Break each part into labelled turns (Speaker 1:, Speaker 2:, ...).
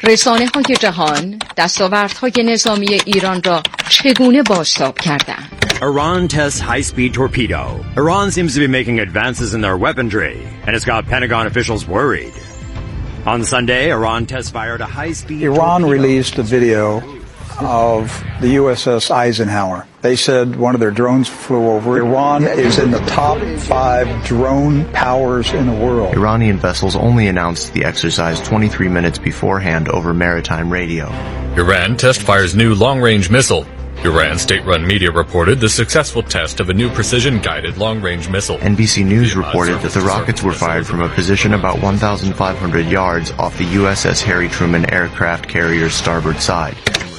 Speaker 1: رسانه‌های جهان دستاوردهای نظامی ایران را چگونه بازتاب کردند؟
Speaker 2: Iran tests high-speed torpedo. Iran seems to be making advances in their weaponry, and it's got Pentagon officials worried. On Sunday, Iran test-fired a high-speed
Speaker 3: Iran
Speaker 2: torpedo.
Speaker 3: released a video of the USS Eisenhower. They said one of their drones flew over. Iran is in the top 5 drone powers in the world.
Speaker 4: Iranian vessels only announced the exercise 23 minutes beforehand over maritime radio.
Speaker 5: Iran test fires new long-range missile. Iran state-run media reported the successful test of a new precision-guided long-range missile.
Speaker 4: NBC News reported that the rockets were fired from a position about 1,500 yards off the USS Harry Truman aircraft carrier's starboard side.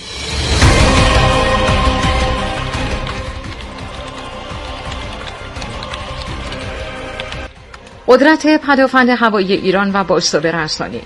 Speaker 1: قدرت پدافند هوایی ایران و بازتاب رسانه‌ای.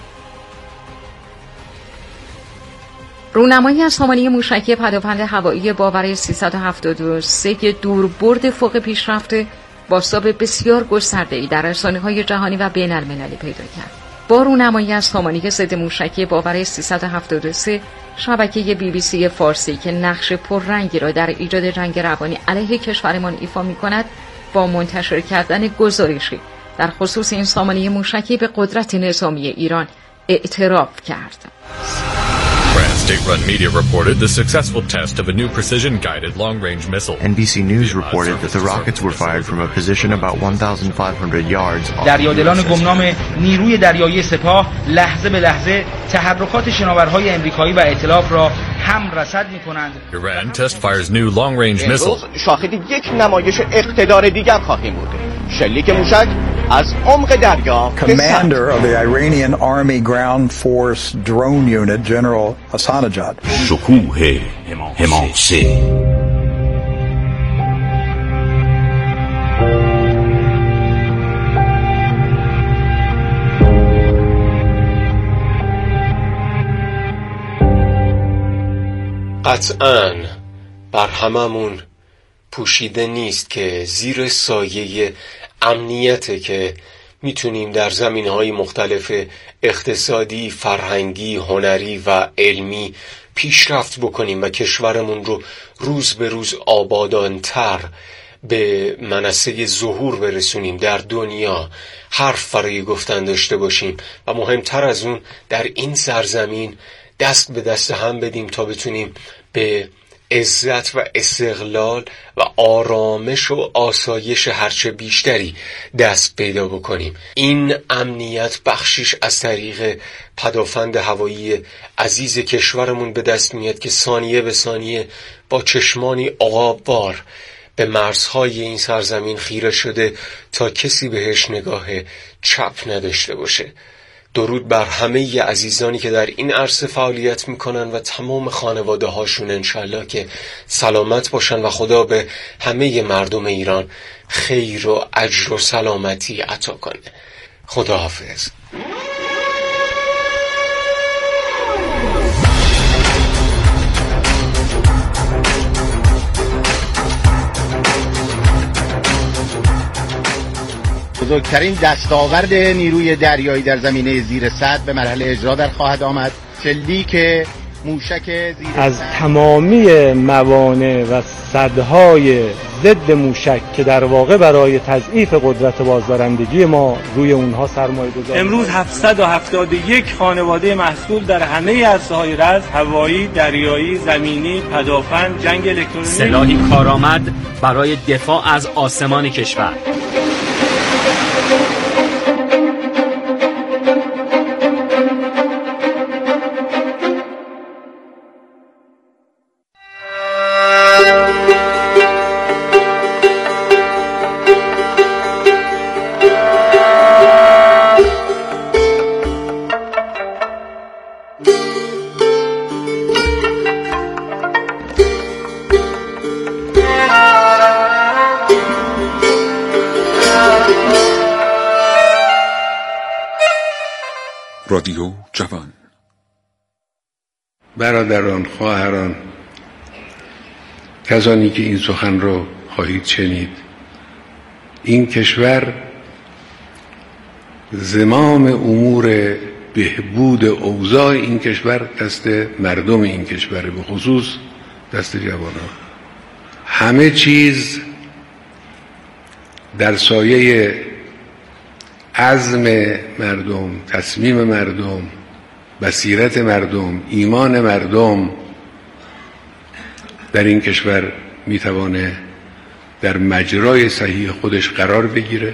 Speaker 1: رونمایی از سامانه موشکی پدافند هوایی باور 373 که دوربرد فوق پیشرفته بازتاب بسیار گسترده‌ای در رسانه‌های جهانی و بین‌المللی پیدا کرد. با رونمایی از سامانه ضد موشکی باور 373 شبکه BBC فارسی که نقش پررنگی را در ایجاد جنگ روانی علیه کشورمان ایفا می‌کند، با منتشر کردن گزارشی در خصوص این سامانه موشکی به قدرت نظامی ایران اعتراف کرد.
Speaker 5: Iran state-run media reported the successful test of a new precision-guided long-range missile.
Speaker 4: NBC News reported that the rockets were fired from a position about 1,500 yards off.
Speaker 6: دریادلان گمنام نیروی دریایی سپاه لحظه به لحظه تحرکات شناورهای امریکایی و ائتلاف را هم رصد می‌کنند.
Speaker 5: Iran test fires new long-range missile.
Speaker 7: شاهد یک نمایش اقتدار دیگر خواهیم بود. شلیک موشک از عمق دریا.
Speaker 3: Commander of the Iranian Army Ground Force Drone Unit, General Ahsanejad.
Speaker 8: شکوه حماسه.
Speaker 9: قطعاً بر هممون پوشیده نیست که زیر سایه امنیته که میتونیم در زمینهای مختلف اقتصادی، فرهنگی، هنری و علمی پیشرفت بکنیم و کشورمون رو روز به روز آبادانتر به منصه ظهور برسونیم در دنیا، حرف برای گفتن داشته باشیم و مهمتر از اون در این سرزمین دست به دست هم بدیم تا بتونیم به عزت و استقلال و آرامش و آسایش هرچه بیشتری دست پیدا بکنیم. این امنیت بخشیش از طریق پدافند هوایی عزیز کشورمون به دست میاد که ثانیه به ثانیه با چشمانی عقاب‌بار به مرزهای این سرزمین خیره شده تا کسی بهش نگاه چپ نداشته باشه. درود بر همه عزیزانی که در این عرصه فعالیت میکنن و تمام خانواده هاشون، انشالله که سلامت باشن و خدا به همه مردم ایران خیر و اجر و سلامتی عطا کنه. خداحافظ.
Speaker 7: بزرگترین دستاورد نیروی دریایی در زمینه زیر سد به مرحله اجرا در خواهد آمد. شلیک موشک زیر
Speaker 10: از تمامی موانع و سدهای ضد موشک که در واقع برای تضعیف قدرت بازدارندگی ما روی اونها سرمایه گذاری. امروز 771 خانواده محصول در همه عرصه‌های رز، هوایی، دریایی، زمینی، پدافند، جنگ الکترونیک،
Speaker 11: سلاحی کارآمد برای دفاع از آسمان کشور.
Speaker 8: رادیو جوان.
Speaker 12: برادران، خواهران، کسانی که این سخن را خواهید شنید، این کشور زمام امور بهبود اوضاع این کشور دست مردم این کشوره، به خصوص دست جوانان. همه چیز در سایه عزم مردم، تصمیم مردم، بصیرت مردم، ایمان مردم در این کشور میتوانه در مجرای صحیح خودش قرار بگیره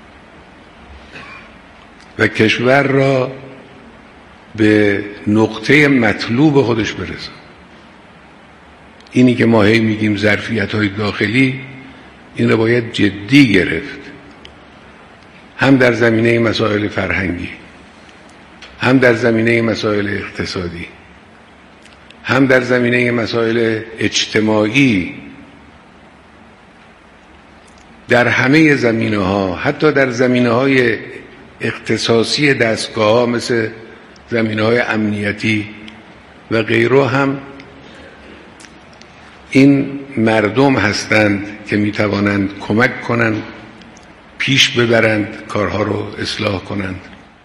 Speaker 12: و کشور را به نقطه مطلوب خودش برسه. اینی که ما هی میگیم ظرفیت‌های داخلی، این را باید جدی گرفت، هم در زمینه مسائل فرهنگی، هم در زمینه مسائل اقتصادی، هم در زمینه مسائل اجتماعی. در همه زمینه‌ها، حتی در زمینه‌های اختصاصی دستگاه‌ها مثل زمینه‌های امنیتی و غیره هم این مردم هستند که میتوانند کمک کنند، پیش ببرند، کارها رو اصلاح کنند.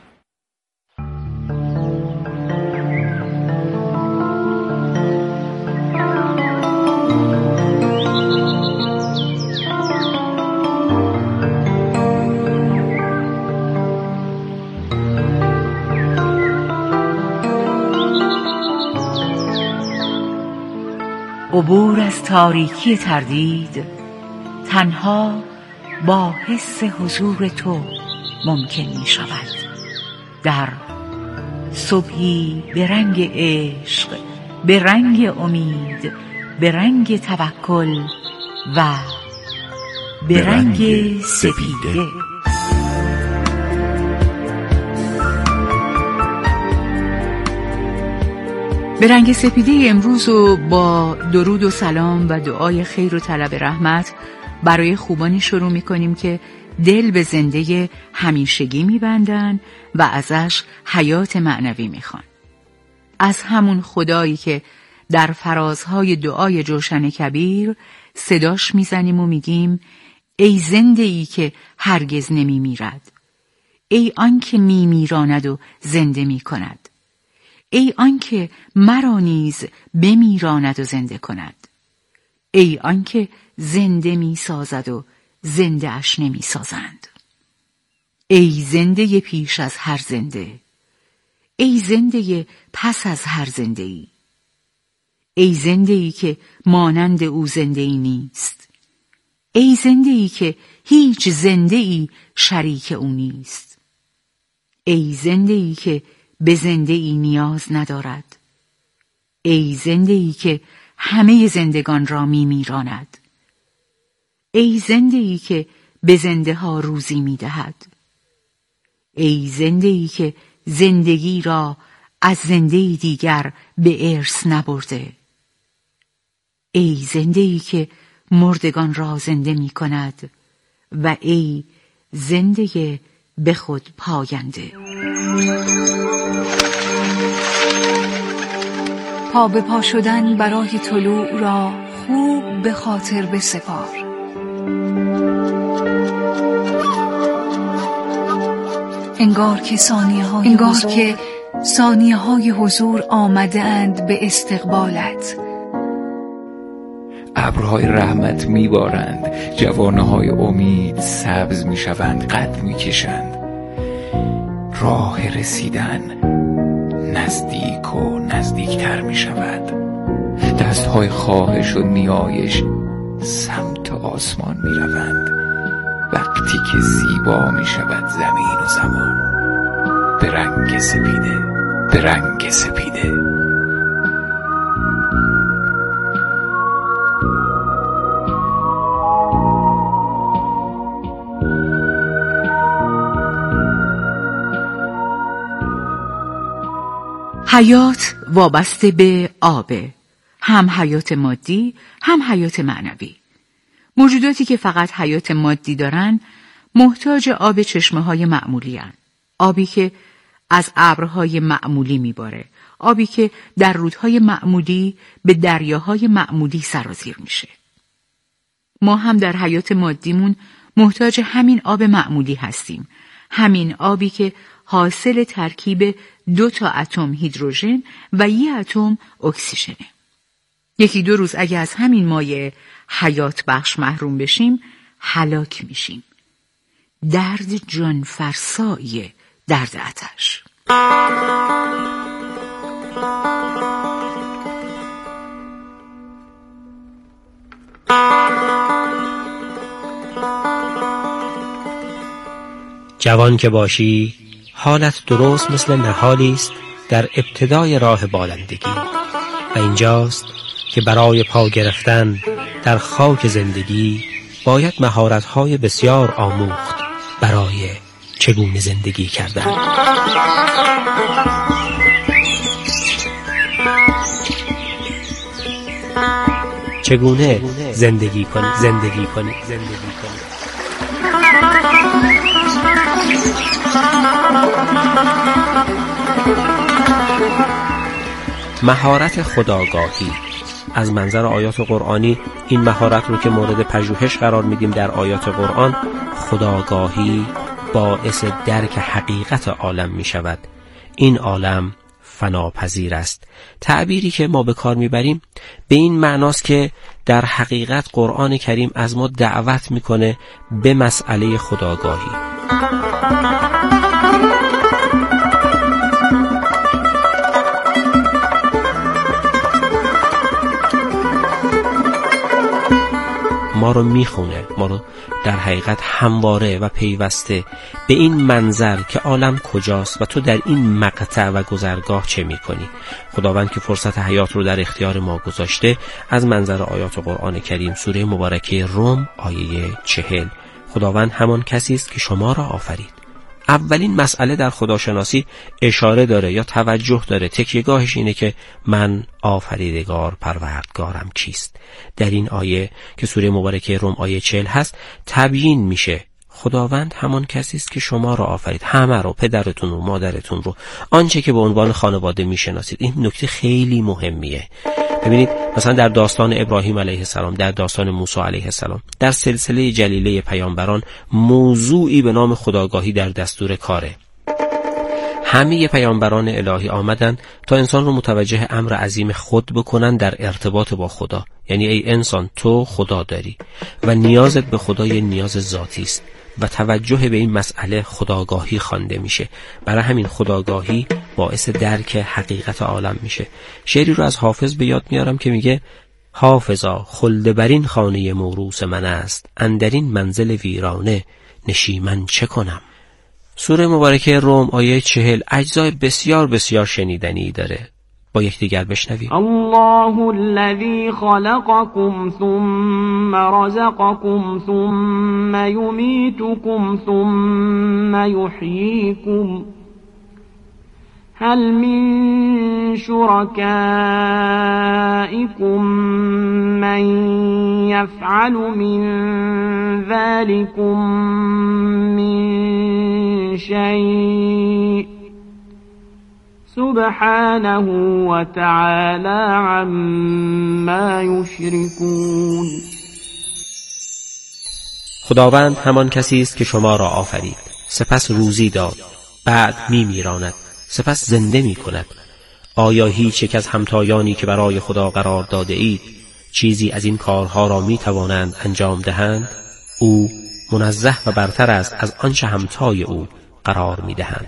Speaker 13: عبور از تاریکی تردید تنها با حس حضور تو ممکن می شود. در صبحی به رنگ عشق، به رنگ امید، به رنگ توکل و به رنگ سپیده. به رنگ سپیده امروز و با درود و سلام و دعای خیر و طلب رحمت برای خوبانی شروع می‌کنیم که دل به زنده همیشگی می‌بندن و ازش حیات معنوی می‌خوان. از همون خدایی که در فرازهای دعای جوشن کبیر صداش می‌زنیم و میگیم ای زنده ای که هرگز نمی‌میرد، ای آن که می‌میراند و زنده می‌کند، ای آنکه مرا نیز بمیراند و زنده کند، ای آنکه زنده می سازد و زنده اش نمی سازند، ای زنده پیش از هر زنده، ای زنده پس از هر زنده ای، ای زنده ای که مانند او زنده ای نیست، ای زنده ای که هیچ زنده ای شریک او نیست، ای زنده ای که به زنده ای نیاز ندارد، ای زنده ای که همه زندگان را میراند، ای زنده ای که به زنده ها روزی میدهد، ای زنده ای که زندگی را از زنده دیگر به ارث نبرده، ای زنده ای که مردگان را زنده می کند و ای زنده به خود پاینده.
Speaker 14: پا به پا شدن برای طلوع را خوب به خاطر بسپار. انگار که ثانیه های حضور آمده اند به استقبالت.
Speaker 15: ابرهای رحمت میبارند، جوانه های امید سبز میشوند، قد میکشند. راه رسیدن نزدیک و نزدیکتر میشود. دستهای خواهش و نیایش سمت آسمان میروند. وقتی که زیبا میشود زمین و زمان به رنگ سپیده، به رنگ سپیده.
Speaker 13: حیات وابسته به آبه، هم حیات مادی هم حیات معنوی. موجوداتی که فقط حیات مادی دارن محتاج آب چشمه‌های معمولی هن. آبی که از ابرهای معمولی میباره، آبی که در رودهای معمولی به دریاهای معمولی سرازیر میشه. ما هم در حیات مادیمون محتاج همین آب معمولی هستیم، همین آبی که حاصل ترکیب 2 اتم هیدروژن و 1 اتم اکسیژنه. 1-2 روز اگه از همین مایع حیات بخش محروم بشیم هلاک میشیم. درد جان فرسای درد آتش.
Speaker 16: جوان که باشی حالت درست مثل نهالی است در ابتدای راه بالندگی و اینجاست که برای پا گرفتن در خاک زندگی باید مهارت‌های بسیار آموخت برای چگونه زندگی کردن. چگونه زندگی کنی. مهارت خودآگاهی. از منظر آیات قرآنی این مهارت رو که مورد پژوهش قرار میدیم در آیات قرآن، خودآگاهی باعث درک حقیقت عالم می شود. این عالم فناپذیر است. تعبیری که ما به کار میبریم به این معناست که در حقیقت قرآن کریم از ما دعوت میکنه به مسئله خودآگاهی. ما رو میخونه، ما رو در حقیقت همواره و پیوسته به این منظر که عالم کجاست و تو در این مقطع و گذرگاه چه میکنی. خداوند که فرصت حیات رو در اختیار ما گذاشته، از منظر آیات قرآن کریم سوره مبارکه روم آیه 40، خداوند همان کسی است که شما را آفرید. اولین مسئله در خداشناسی اشاره داره یا توجه داره، تکیه‌گاهش اینه که من آفریدگار پروردگارم کیست. در این آیه که سوره مبارکه روم آیه 40 هست تبیین میشه خداوند همان کسی است که شما را آفرید، همه رو، پدرتون رو، مادرتون رو، آنچه که به عنوان خانواده میشناسید. این نکته خیلی مهمیه. ببینید مثلا در داستان ابراهیم علیه السلام، در داستان موسی علیه السلام، در سلسله جلیله پیامبران موضوعی به نام خودآگاهی در دستور کاره. همه پیامبران الهی آمدن تا انسان رو متوجه امر عظیم خود بکنن در ارتباط با خدا. یعنی ای انسان تو خدا داری و نیازت به خدا یه نیاز ذاتی است و توجه به این مسئله خودآگاهی خوانده میشه. برای همین خودآگاهی باعث درک حقیقت عالم میشه. شعری رو از حافظ به یاد میارم که میگه حافظا خلد برین خانه موروث من است، اندرین منزل ویرانه نشیمن چه کنم. سوره مبارکه روم آیه 40 اجزای بسیار بسیار شنیدنی داره. با یکدیگر بشنویم.
Speaker 17: الله الذی خلقکم ثم رزقکم ثم یمیتکم ثم یحییکم هل من شرکائکم من یفعل من ذلکم من شیء سبحانه و تعالی عما یشرکون.
Speaker 16: خداوند همان کسی است که شما را آفرید، سپس روزی داد، بعد میمیراند، سپس زنده میکند. آیا هیچ یک از همتایانی که برای خدا قرار داده اید چیزی از این کارها را میتوانند انجام دهند؟ او منزه و برتر است از آنچه همتای او قرار میدهند.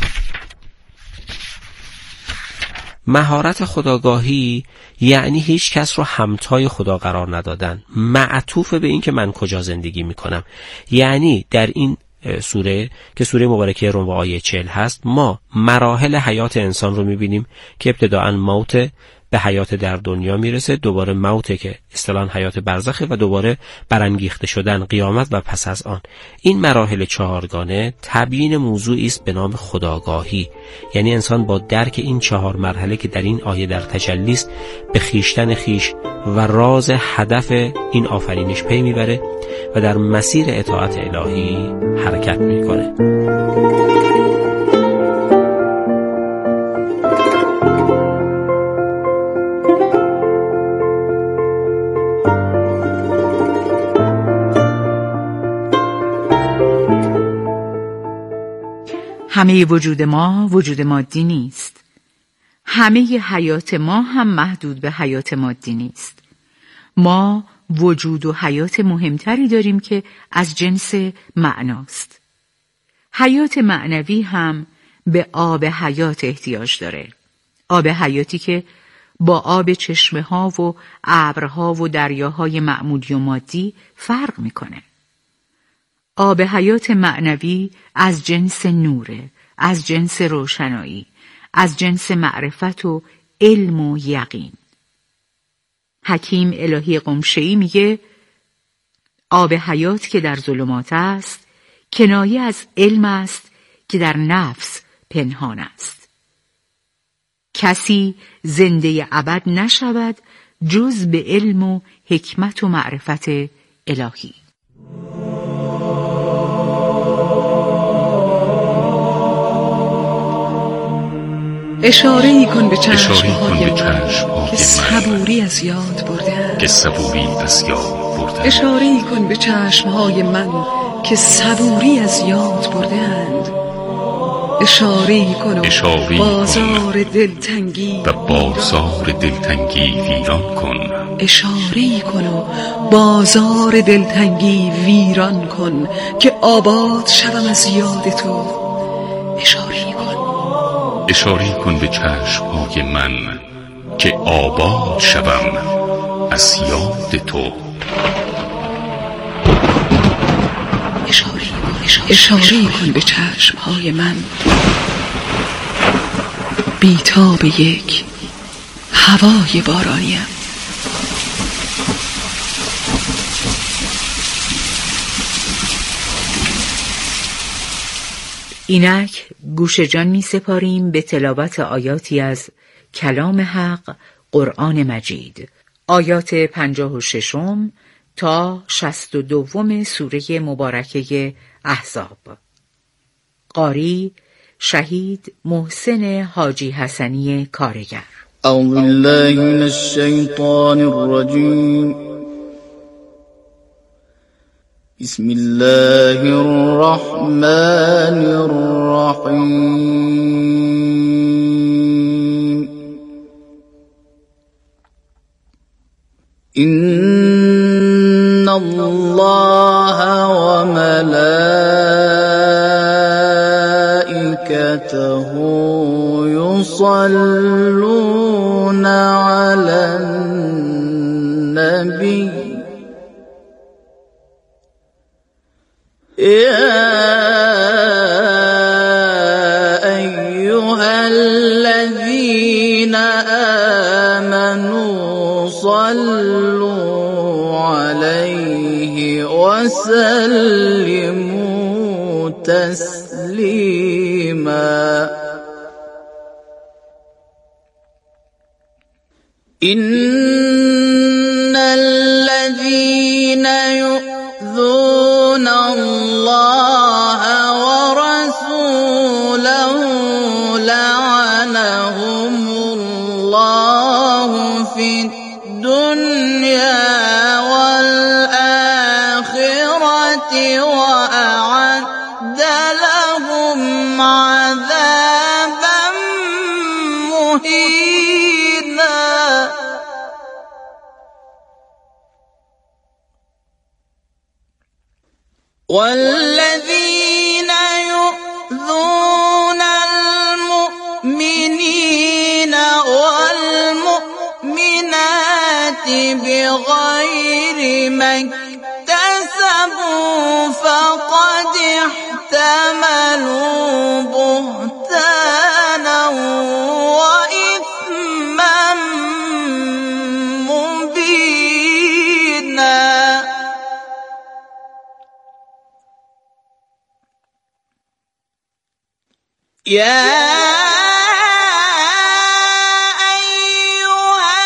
Speaker 16: مهارت خودآگاهی یعنی هیچ کس رو همتای خدا قرار ندادن، معطوف به این که من کجا زندگی میکنم. یعنی در این سوره که سوره مبارکه روم آیه 40 هست ما مراحل حیات انسان رو میبینیم که ابتداءً موت به حیات در دنیا میرسه، دوباره موت که اصطلاحاً حیات برزخه و دوباره برانگیخته شدن، قیامت و پس از آن. این مراحل چهارگانه تبیین موضوعی است به نام خودآگاهی. یعنی انسان با درک این 4 مرحله که در این آیه در تجلی است به خیشتن خیش و راز هدف این آفرینش پی میبره و در مسیر اطاعت الهی حرکت میکنه.
Speaker 13: همه وجود ما وجود مادی نیست. همه حیات ما هم محدود به حیات مادی نیست. ما وجود و حیات مهمتری داریم که از جنس معناست. حیات معنوی هم به آب حیات احتیاج داره. آب حیاتی که با آب چشمه ها و ابرها و دریاهای معمولی و مادی فرق میکنه. آب حیات معنوی از جنس نوره، از جنس روشنایی، از جنس معرفت و علم و یقین. حکیم الهی قمشه‌ای میگه آب حیات که در ظلمات است کنایه از علم است که در نفس پنهان است. کسی زنده ابد نشود جز به علم و حکمت و معرفت الهی.
Speaker 18: اشاره‌ای کن به چشم‌های من که صبوری از یاد برده‌اند. اشاره‌ای کن به چشم‌های من که صبوری از یاد برده‌اند. اشاره‌ای کن و بازار دلتنگی
Speaker 8: ویران کن.
Speaker 18: اشاره‌ای کن و بازار دلتنگی ویران کن که آباد شوم از یاد تو.
Speaker 8: اشاره کن به چشم‌های من که آباد شوم از یاد تو.
Speaker 18: اشاره کن به چشم‌های من بی‌تاب یک هوای بارانیم.
Speaker 13: اینک گوش جان می سپاریم به تلاوت آیاتی از کلام حق قرآن مجید، آیات 56 تا 62 سوره مبارکه احزاب. قاری شهید محسن حاجی حسنی کارگر.
Speaker 19: اعوذ بالله من الشیطان الرجیم. بسم الله الرحمن الرحیم. ان الله و ملائکته یصلون علی النبی يا أيها الذين آمنوا صلوا عليه وسلموا تسليما. إن الذين يؤذون الله ورسوله لعنهم الله في الدنيا والآخرة وأعد لهم عذابا مهينا. والذين يؤذون المؤمنين والمؤمنات بغير ما اكتسبوا فقد احتملوا بهتانا وإثما مبينا. يا أيها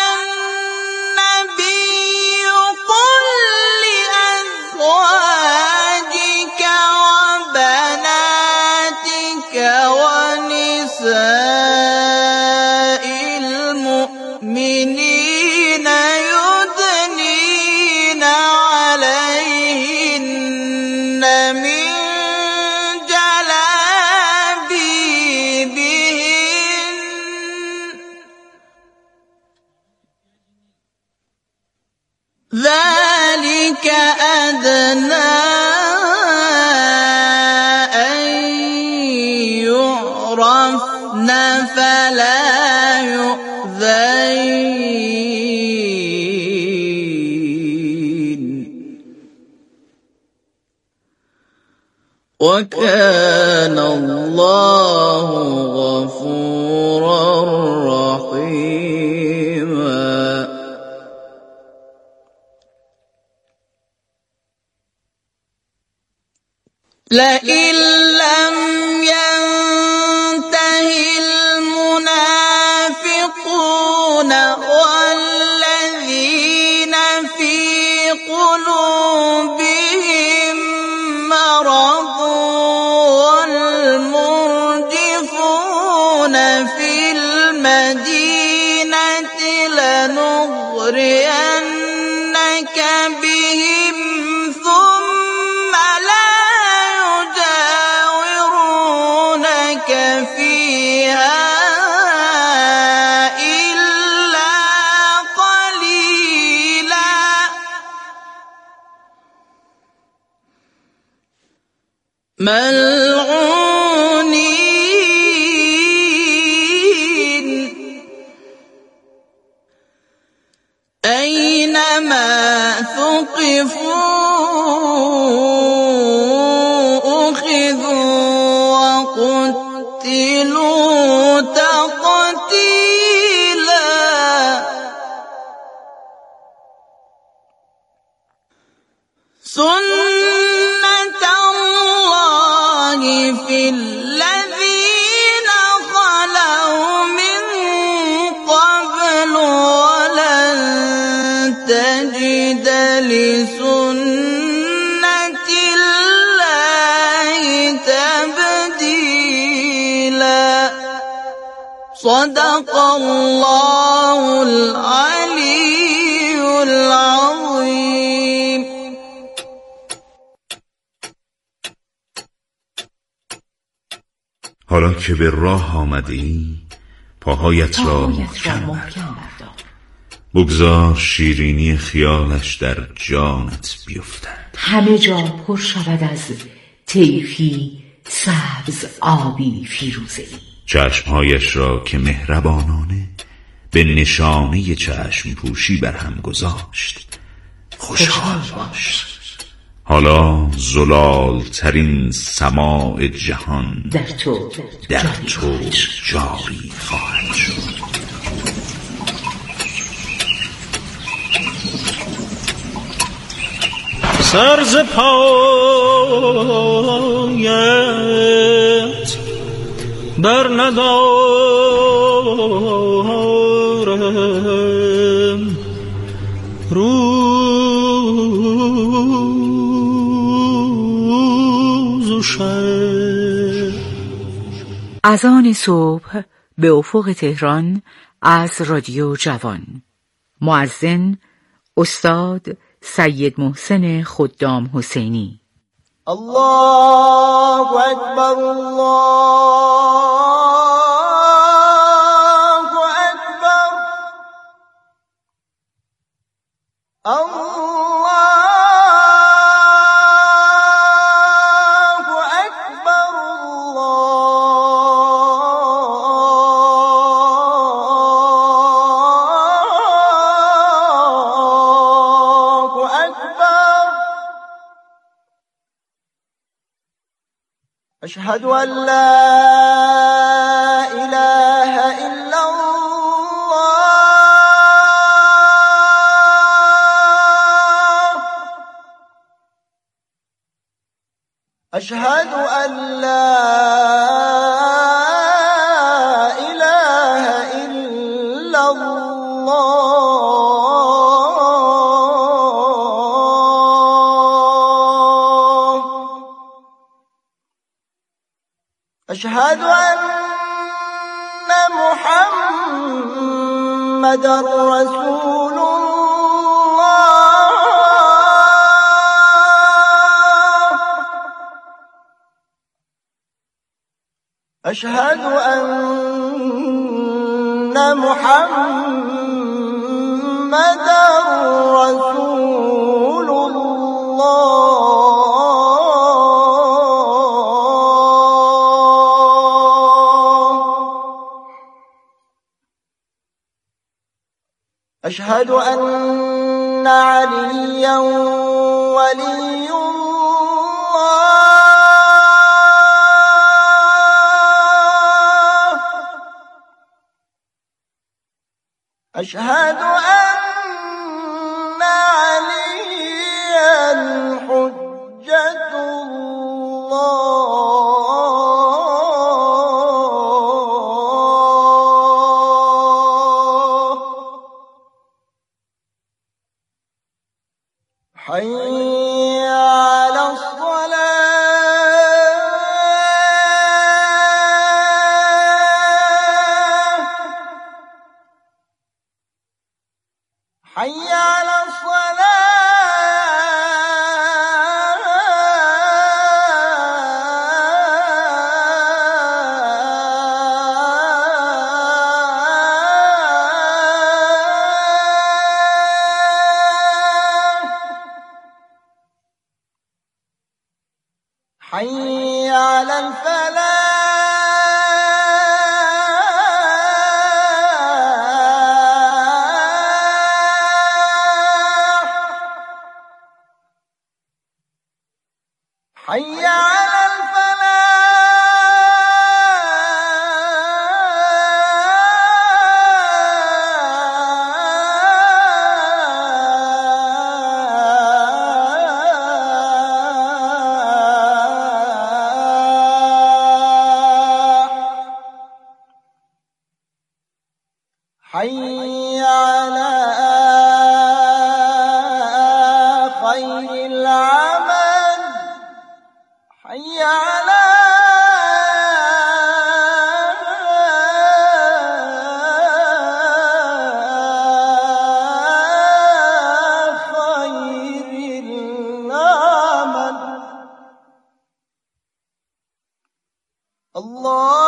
Speaker 19: النبي قل لأزواجك وبناتك ونساء المؤمنين يدنين عليهن من جلابيبها ذلك أدنى أن يعرفن فلا يؤذين وكان الله غفورا رحيما. لئن لم ينته المنافقون والذين في قلوبهم مرض والمرجفون في المدينة لنغرينك بهم ثم لا يجاورونك فيها إلا قليلا ملعونين أينما ثقفوا أخذوا وقتلوا تقتيلا. سنة الله في الذين خلوا من قبل ولن تجد لسنة الله تبديلا. صدق الله العلي العظيم.
Speaker 8: حالا که به راه آمدی پاهایت را محکم بردار. بگذار شیرینی خیالش در جانت بیفتد.
Speaker 13: همه جا پر شود از طیفی سبز آبی فیروزه‌ای.
Speaker 8: چشمهایش را که مهربانانه به نشانه چشم پوشی برهم گذاشت خوشحال باش. حالا زلال ترین سماع جهان در تو جاری خواهد شد.
Speaker 10: سر ز پایت بر ندارم روز و شب.
Speaker 13: اذان صبح به افق تهران از رادیو جوان. مؤذن استاد سید محسن خدام حسینی.
Speaker 19: الله اکبر الله اکبر الله اکبر الله اکبر. أشهد أن لا إله إلا الله. أشهد أن لا إله إلا الله. أشهد أن محمدًا رسول الله. أشهد أن محمدًا رسول أشهد أن عليا ولي الله أشهد أن عليا حجة الله حي على الصلاة حي على حي على الفلاح حي على حي على خير العمل حي على خير العمل الله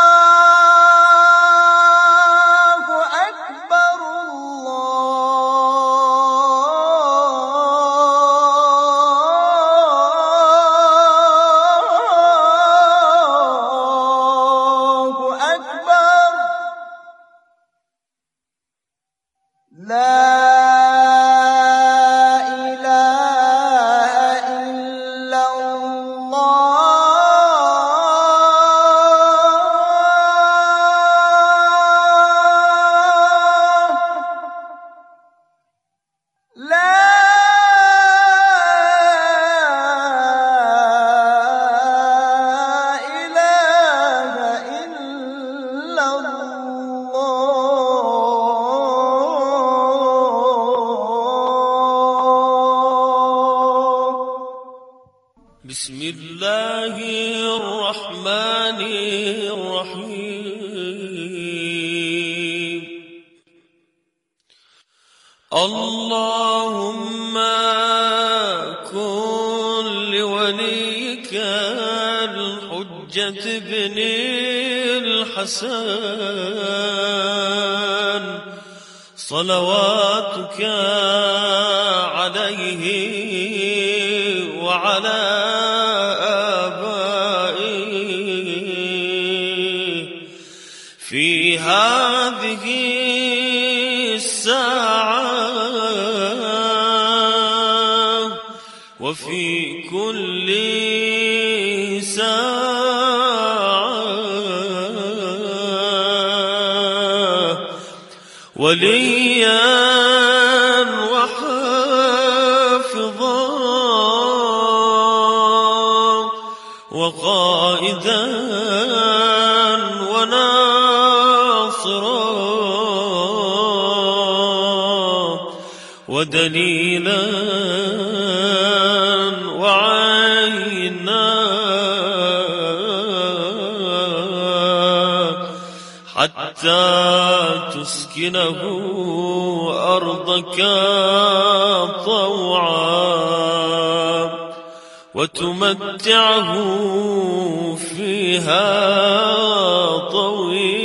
Speaker 19: لا إله إلا الله لا إله إلا الله
Speaker 20: بسم الله الرحمن الرحيم اللهم كن لوليك الحجة بن الحسن صلواتك عليه وعلى في هذه الساعة وفي كل ساعة وليا وحافظا وقائدا وناصرا ودليلا وعينا حتى تسكنه أرضك طوعا وتمتعه فيها طويلا